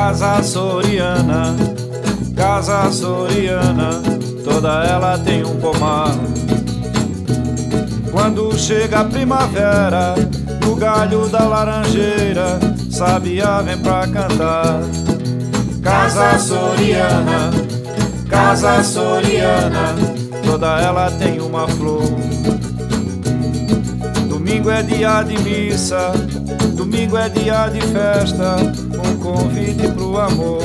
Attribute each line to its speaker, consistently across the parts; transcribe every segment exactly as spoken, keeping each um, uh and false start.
Speaker 1: Casa Soriana, Casa Soriana, toda ela tem um pomar. Quando chega a primavera, no galho da laranjeira, sabiá vem pra cantar. Casa Soriana, Casa Soriana, toda ela tem uma flor. Domingo é dia de missa, domingo é dia de festa, um convite pro amor.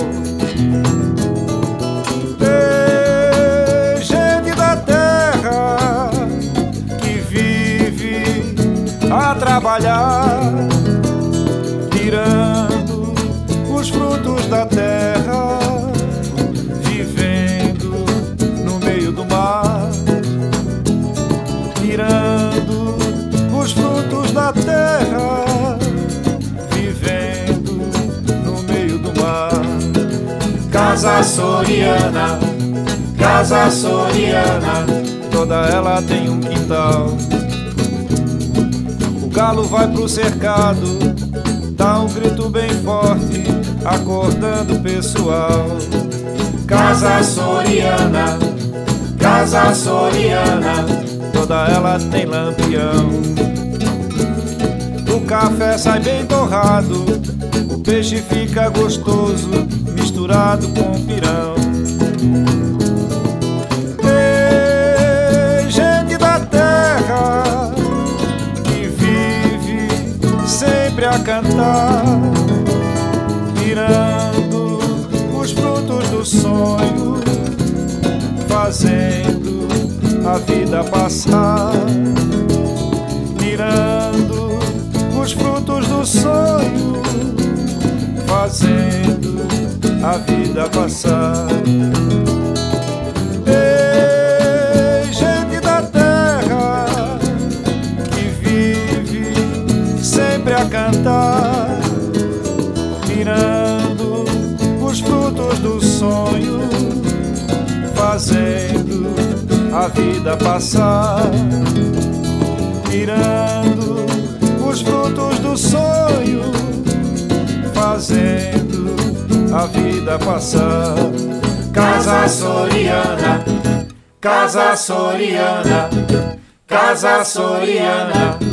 Speaker 1: Ei, gente da terra que vive a trabalhar, tirando os frutos da terra, vivendo no meio do mar, tirando os frutos da terra, vivendo no meio do mar. Casa Soriana, Casa Soriana, toda ela tem um quintal. O galo vai pro cercado, dá um grito bem forte, acordando o pessoal. Casa Soriana, Casa Soriana, toda ela tem lampião. O café sai bem torrado, o peixe fica gostoso, misturado com pirão. Ei, gente da terra que vive sempre a cantar, tirando os frutos do sonho, fazendo a vida passar, tirando os frutos do sonho, fazendo a vida passar. Ei, gente da terra que vive sempre a cantar, tirando os frutos do sonho, fazendo a vida passar, tirando os frutos do sonho, fazendo a vida passar. Casa Soriana, Casa Soriana, Casa Soriana,